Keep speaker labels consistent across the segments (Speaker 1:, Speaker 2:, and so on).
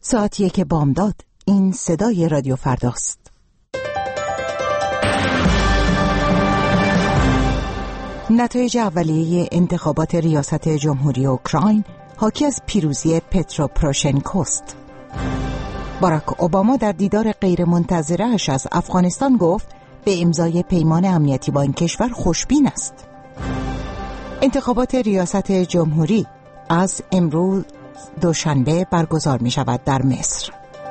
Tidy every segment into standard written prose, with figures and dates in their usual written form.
Speaker 1: ساعت 1 بامداد. این صدای رادیو فرداست. نتایج اولیه انتخابات ریاست جمهوری اوکراین حاکی از پیروزی پترو پروشنکوست. باراک اوباما در دیدار غیرمنتظره‌اش از افغانستان گفت به امضای پیمان امنیتی با این کشور خوشبین است. انتخابات ریاست جمهوری از امروز دوشنبه برگزار می شود در مصر.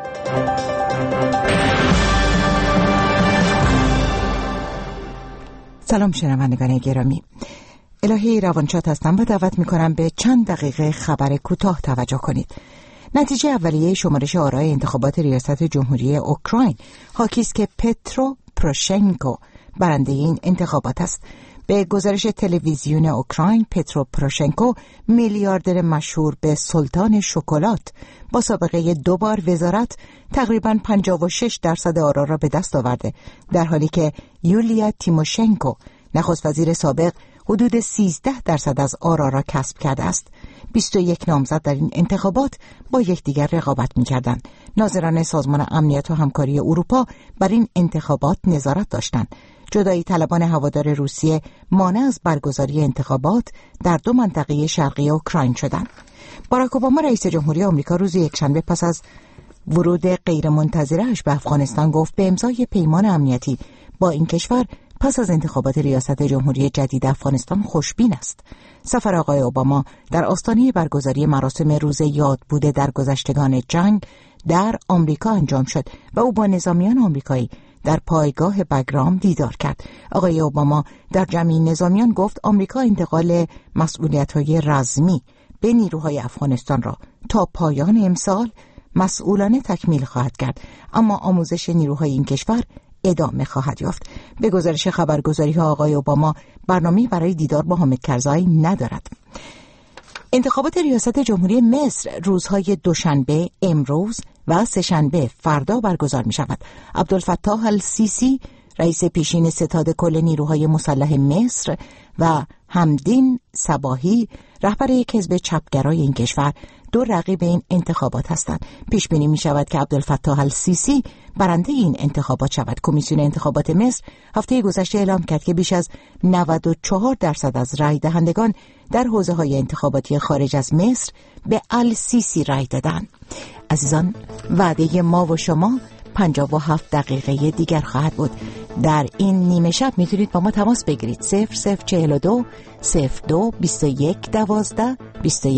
Speaker 1: سلام شنوندگان گرامی، الهی روانشاد هستم و دعوت می کنم به چند دقیقه خبر کوتاه توجه کنید. نتیجه اولیه شمارش آرای انتخابات ریاست جمهوری اوکراین حاکی است که پترو پروشنکو برنده این انتخابات است. به گزارش تلویزیون اوکراین، پترو پروشنکو میلیاردر مشهور به سلطان شکلات با سابقه 2 بار وزارت تقریباً 56% آرا را به دست آورده، در حالی که یولیا تیموشنکو نخست وزیر سابق حدود 13% از آرا را کسب کرده است. 21 نامزد در این انتخابات با یکدیگر رقابت می‌کردند. ناظران سازمان امنیت و همکاری اروپا بر این انتخابات نظارت داشتند. جدایی طلبان هوادار روسیه مانع از برگزاری انتخابات در 2 منطقه شرقی اوکراین شدند. باراک اوباما رئیس جمهوری آمریکا روز یکشنبه پس از ورود غیرمنتظره‌اش به افغانستان گفت به امضای پیمان امنیتی با این کشور پس از انتخابات ریاست جمهوری جدید افغانستان خوشبین است. سفر آقای اوباما در آستانه برگزاری مراسم روز یادبود درگذشتگان جنگ در آمریکا انجام شد و او با نظامیان آمریکایی در پایگاه بگرام دیدار کرد. آقای اوباما در جمع نظامیان گفت آمریکا انتقال مسئولیت‌های رزمی به نیروهای افغانستان را تا پایان امسال مسئولانه تکمیل خواهد کرد، اما آموزش نیروهای این کشور ادامه خواهد یافت. به گزارش خبرگزاری‌ها آقای اوباما برنامه‌ای برای دیدار با حامد کرزی ندارد. انتخابات ریاست جمهوری مصر روزهای دوشنبه امروز و سه‌شنبه فردا برگزار می شود. عبدالفتاح السیسی رئیس پیشین ستاد کل نیروهای مسلح مصر و حمدین صباحی رهبر یک حزب چپگرای این کشور 2 رقیب این انتخابات هستند. پیش بینی می شود که عبدالفتاح السیسی برنده این انتخابات شود. کمیسیون انتخابات مصر هفته گذشته اعلام کرد که بیش از 94% از رای دهندگان در حوزه‌های انتخاباتی خارج از مصر به السیسی رای دادند. عزیزان، وعده ما و شما 57 دقیقه دیگر خواهد بود. در این نیمه شب میتونید با ما تماس بگیرید. 0042 02 21 12 21.